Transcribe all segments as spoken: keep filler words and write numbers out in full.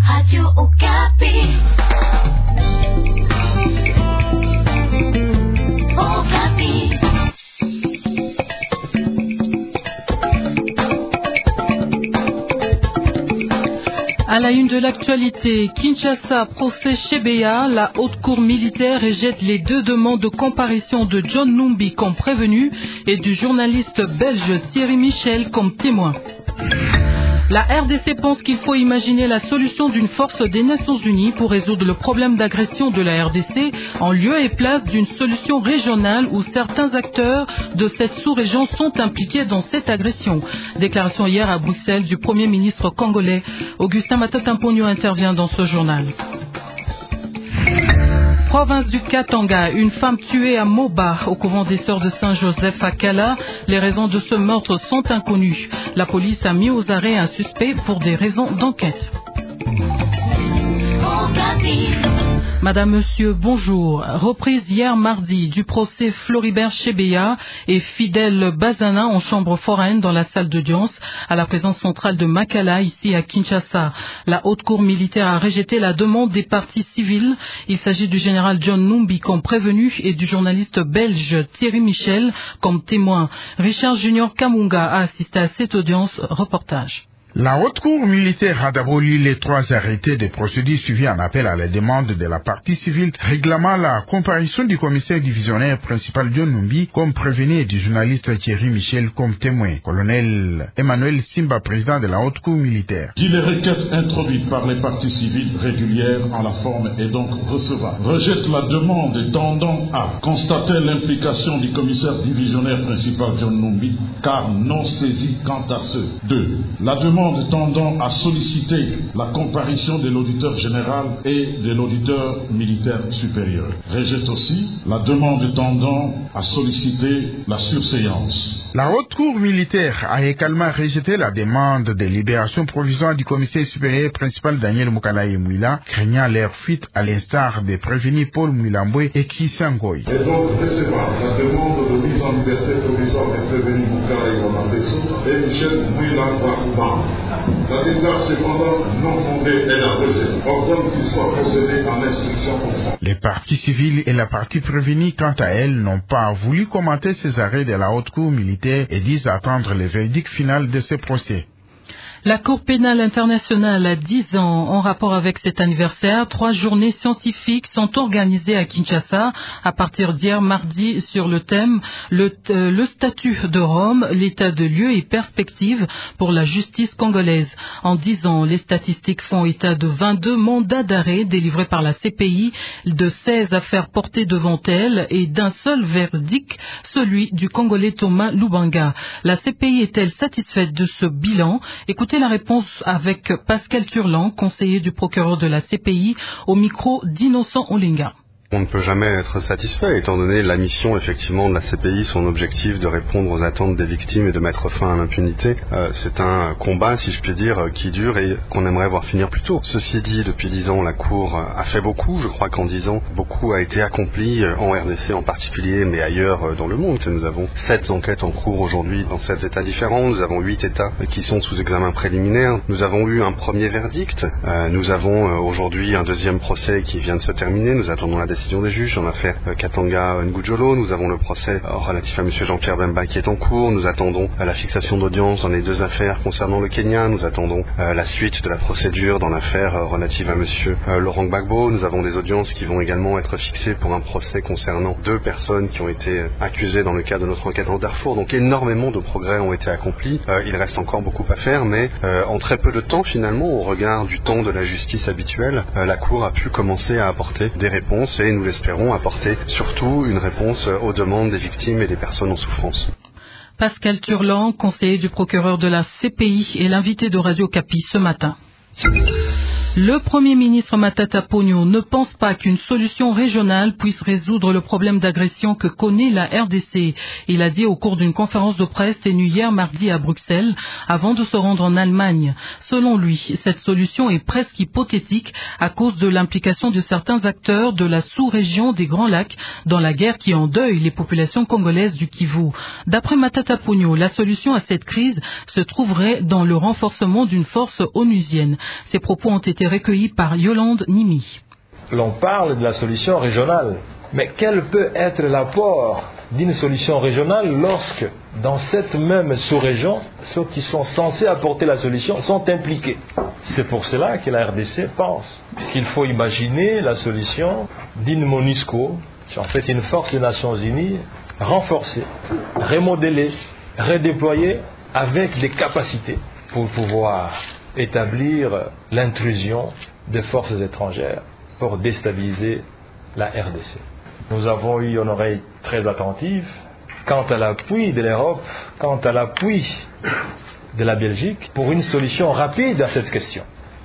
Radio Okapi. Okapi. À la une de l'actualité, Kinshasa, procès Chebeya, la haute cour militaire rejette les deux demandes de comparution de John Numbi comme prévenu et du journaliste belge Thierry Michel comme témoin. La R D C pense qu'il faut imaginer la solution d'une force des Nations Unies pour résoudre le problème d'agression de la R D C en lieu et place d'une solution régionale où certains acteurs de cette sous-région sont impliqués dans cette agression. Déclaration hier à Bruxelles du Premier ministre congolais. Augustin Matata Mponyo intervient dans ce journal. Province du Katanga, une femme tuée à Moba au couvent des Sœurs de Saint-Joseph à Kala. Les raisons de ce meurtre sont inconnues. La police a mis aux arrêts un suspect pour des raisons d'enquête. Madame, Monsieur, bonjour. Reprise hier mardi du procès Floribert Chebeya et Fidèle Bazana en chambre foraine dans la salle d'audience à la présence centrale de Makala, ici à Kinshasa. La haute cour militaire a rejeté la demande des parties civiles. Il s'agit du général John Numbi comme prévenu et du journaliste belge Thierry Michel comme témoin. Richard Junior Kamunga a assisté à cette audience. Reportage. La haute cour militaire a d'abord lu les trois arrêtés des procédures suivies en appel à la demande de la partie civile réclamant la comparution du commissaire divisionnaire principal John Numbi comme prévenu et du journaliste Thierry Michel comme témoin. Colonel Emmanuel Simba, président de la haute cour militaire. Dit les requêtes introduites par les parties civiles régulières en la forme est donc recevable. Rejette la demande tendant à constater l'implication du commissaire divisionnaire principal John Numbi car non saisi quant à ce. deux. La demande tendant à solliciter la comparution de l'auditeur général et de l'auditeur militaire supérieur. Rejette aussi la demande tendant à solliciter la surséance. La haute cour militaire a également rejeté la demande de libération provisoire du commissaire supérieur principal Daniel Moukalaï Mouila, craignant leur fuite à l'instar des prévenus Paul Mouilamboué et Kisangoy. Et donc recevable la demande de mise en liberté provisoire des prévenus Moukalaï Mouilamboué et Michel Mouilamboué. La déclaration cependant non fondée est la deuxième. Ordonne qu'il soit procédé en instruction au fond. Les parties civiles et la partie prévenue, quant à elles, n'ont pas voulu commenter ces arrêts de la haute cour militaire et disent attendre le verdict final de ces procès. La Cour pénale internationale a dix ans en rapport avec cet anniversaire. Trois journées scientifiques sont organisées à Kinshasa à partir d'hier mardi sur le thème le, euh, le statut de Rome, l'état de lieu et perspectives pour la justice congolaise. En dix ans, les statistiques font état de vingt-deux mandats d'arrêt délivrés par la C P I, de seize affaires portées devant elle et d'un seul verdict, celui du Congolais Thomas Lubanga. La C P I est-elle satisfaite de ce bilan? Écoutez la réponse avec Pascal Turlan, conseiller du procureur de la C P I, au micro d'Innocent Olinga. On ne peut jamais être satisfait, étant donné la mission effectivement de la C P I, son objectif de répondre aux attentes des victimes et de mettre fin à l'impunité. Euh, c'est un combat, si je puis dire, qui dure et qu'on aimerait voir finir plus tôt. Ceci dit, depuis dix ans, la Cour a fait beaucoup. Je crois qu'en dix ans, beaucoup a été accompli, en R D C en particulier, mais ailleurs dans le monde. Nous avons sept enquêtes en cours aujourd'hui dans sept États différents. Nous avons huit États qui sont sous examen préliminaire. Nous avons eu un premier verdict. Euh, nous avons aujourd'hui un deuxième procès qui vient de se terminer. Nous attendons la décision des juges en affaire Katanga Ngujolo. Nous avons le procès relatif à M. Jean-Pierre Bemba qui est en cours. Nous attendons la fixation d'audience dans les deux affaires concernant le Kenya. Nous attendons la suite de la procédure dans l'affaire relative à M. Laurent Gbagbo. Nous avons des audiences qui vont également être fixées pour un procès concernant deux personnes qui ont été accusées dans le cadre de notre enquête en Darfour. Donc énormément de progrès ont été accomplis. Il reste encore beaucoup à faire, mais en très peu de temps finalement, au regard du temps de la justice habituelle, la Cour a pu commencer à apporter des réponses et nous l'espérons apporter surtout une réponse aux demandes des victimes et des personnes en souffrance. Pascal Turlan, conseiller du procureur de la C P I, est l'invité de Radio Okapi ce matin. Le Premier ministre Matata Mponyo ne pense pas qu'une solution régionale puisse résoudre le problème d'agression que connaît la R D C. Il a dit au cours d'une conférence de presse tenue hier mardi à Bruxelles, avant de se rendre en Allemagne. Selon lui, cette solution est presque hypothétique à cause de l'implication de certains acteurs de la sous-région des Grands Lacs dans la guerre qui endeuille les populations congolaises du Kivu. D'après Matata Mponyo, la solution à cette crise se trouverait dans le renforcement d'une force onusienne. Ces propos ont été été recueillis par Yolande Nimi. L'on parle de la solution régionale, mais quel peut être l'apport d'une solution régionale lorsque, dans cette même sous-région, ceux qui sont censés apporter la solution sont impliqués? C'est pour cela que la R D C pense qu'il faut imaginer la solution d'une MONUSCO, qui est en fait une force des Nations Unies, renforcée, remodélée, redéployée avec des capacités pour pouvoir établir l'intrusion des forces étrangères pour déstabiliser la R D C. Nous avons eu une oreille très attentive quant à l'appui de l'Europe, quant à l'appui de la Belgique pour une solution rapide à cette question.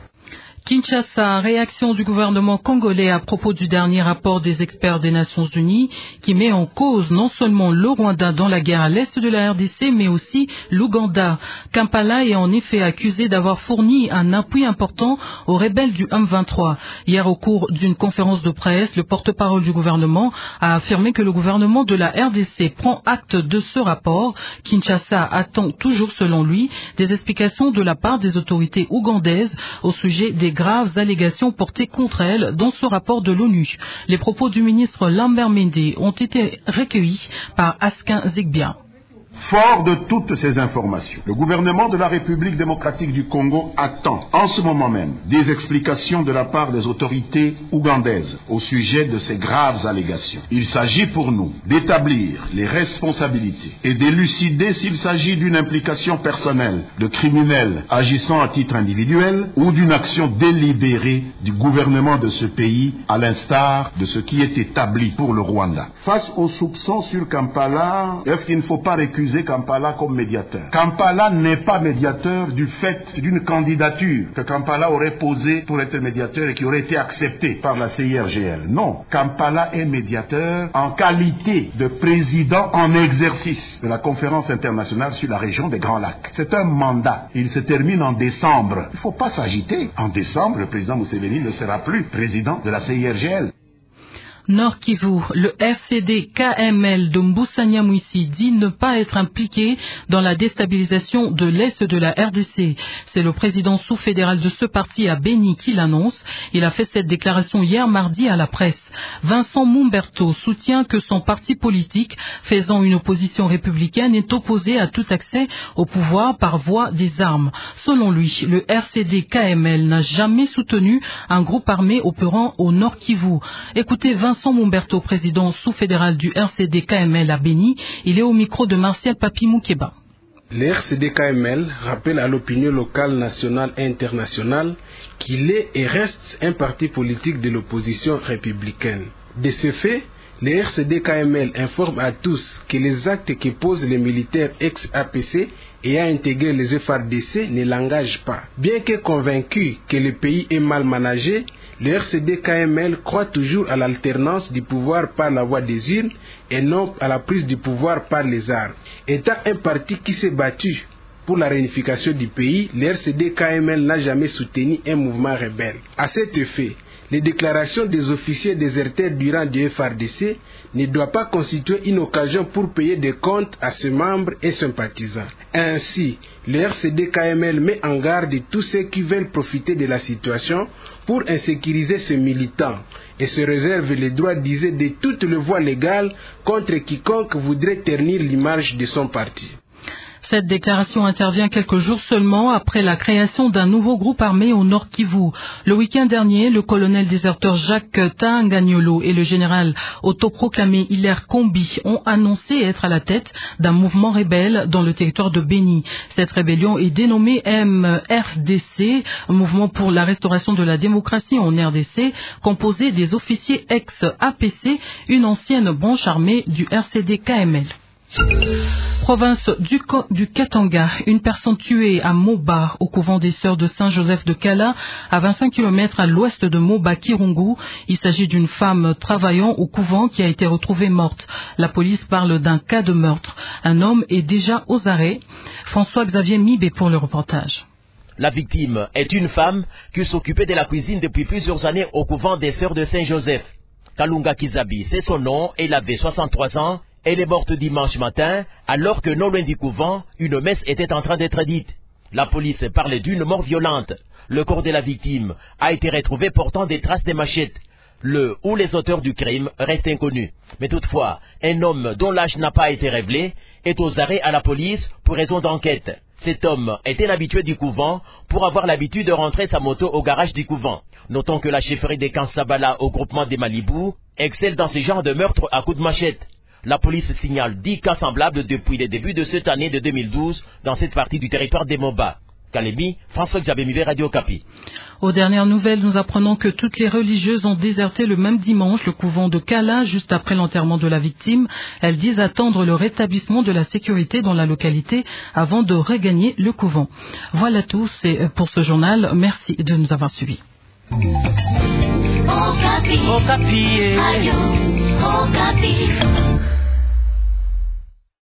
Kinshasa, réaction du gouvernement congolais à propos du dernier rapport des experts des Nations Unies qui met en cause non seulement le Rwanda dans la guerre à l'est de la R D C, mais aussi l'Ouganda. Kampala est en effet accusé d'avoir fourni un appui important aux rebelles du M vingt-trois. Hier, au cours d'une conférence de presse, le porte-parole du gouvernement a affirmé que le gouvernement de la R D C prend acte de ce rapport. Kinshasa attend toujours, selon lui, des explications de la part des autorités ougandaises au sujet des graves allégations portées contre elle dans ce rapport de l'ONU. Les propos du ministre Lambert Mende ont été recueillis par Askin Zigbia. Fort de toutes ces informations, le gouvernement de la République démocratique du Congo attend en ce moment même des explications de la part des autorités ougandaises au sujet de ces graves allégations. Il s'agit pour nous d'établir les responsabilités et d'élucider s'il s'agit d'une implication personnelle de criminels agissant à titre individuel ou d'une action délibérée du gouvernement de ce pays, à l'instar de ce qui est établi pour le Rwanda. Face aux soupçons sur Kampala, est-ce qu'il ne faut pas récuser Kampala comme médiateur? Kampala n'est pas médiateur du fait d'une candidature que Kampala aurait posée pour être médiateur et qui aurait été acceptée par la C I R G L. Non, Kampala est médiateur en qualité de président en exercice de la conférence internationale sur la région des Grands Lacs. C'est un mandat. Il se termine en décembre. Il ne faut pas s'agiter. En décembre, le président Museveni ne sera plus président de la C I R G L. Nord Kivu, le R C D K M L de Mboussania Mouissi dit ne pas être impliqué dans la déstabilisation de l'Est de la R D C. C'est le président sous-fédéral de ce parti à Béni qui l'annonce. Il a fait cette déclaration hier mardi à la presse. Vincent Mumberto soutient que son parti politique, faisant une opposition républicaine, est opposé à tout accès au pouvoir par voie des armes. Selon lui, le R C D K M L n'a jamais soutenu un groupe armé opérant au Nord Kivu. Écoutez Vincent Vincent Mumberto, président sous-fédéral du R C D K M L à Béni, il est au micro de Martial Papi Moukeba. Le R C D K M L rappelle à l'opinion locale, nationale et internationale qu'il est et reste un parti politique de l'opposition républicaine. De ce fait, le R C D K M L informe à tous que les actes que posent les militaires ex-A P C ayant intégré les F A R D C ne l'engagent pas. Bien que convaincu que le pays est mal managé, le R C D K M L croit toujours à l'alternance du pouvoir par la voie des urnes et non à la prise du pouvoir par les armes. Étant un parti qui s'est battu pour la réunification du pays, le R C D K M L n'a jamais soutenu un mouvement rebelle. À cet effet, les déclarations des officiers déserteurs du rang du F A R D C ne doivent pas constituer une occasion pour payer des comptes à ses membres et sympathisants. Ainsi, le R C D K M L met en garde tous ceux qui veulent profiter de la situation pour insécuriser ses militants et se réserve le droit d'user de toutes les voies légales contre quiconque voudrait ternir l'image de son parti. Cette déclaration intervient quelques jours seulement après la création d'un nouveau groupe armé au Nord Kivu. Le week-end dernier, le colonel déserteur Jacques Tangagnolo et le général autoproclamé Hilaire Kombi ont annoncé être à la tête d'un mouvement rebelle dans le territoire de Béni. Cette rébellion est dénommée M R D C, Mouvement pour la restauration de la démocratie en R D C, composé des officiers ex-A P C, une ancienne branche armée du R C D K M L. Province du, du Katanga, une personne tuée à Moba, au couvent des Sœurs de Saint-Joseph de Kala, à vingt-cinq kilomètres à l'ouest de Moba Kirungu. Il s'agit d'une femme travaillant au couvent qui a été retrouvée morte. La police parle d'un cas de meurtre. Un homme est déjà aux arrêts. François-Xavier Mibé pour le reportage. La victime est une femme qui s'occupait de la cuisine depuis plusieurs années au couvent des Sœurs de Saint-Joseph. Kalunga Kizabi, c'est son nom, elle avait soixante-trois ans. Elle est morte dimanche matin, alors que non loin du couvent, une messe était en train d'être dite. La police parlait d'une mort violente. Le corps de la victime a été retrouvé portant des traces de machettes. Le ou les auteurs du crime restent inconnus. Mais toutefois, un homme dont l'âge n'a pas été révélé est aux arrêts à la police pour raison d'enquête. Cet homme était un habitué du couvent pour avoir l'habitude de rentrer sa moto au garage du couvent. Notons que la chefferie des Kansabala au groupement des Malibou excelle dans ce genre de meurtre à coups de machette. La police signale dix cas semblables depuis le début de cette année de deux mille douze dans cette partie du territoire des Moba. Kalemi, François-Xavier Mivet, Radio Okapi. Aux dernières nouvelles, nous apprenons que toutes les religieuses ont déserté le même dimanche le couvent de Kala juste après l'enterrement de la victime. Elles disent attendre le rétablissement de la sécurité dans la localité avant de regagner le couvent. Voilà tout, c'est pour ce journal. Merci de nous avoir suivis. Okapi. Okapi. Okapi.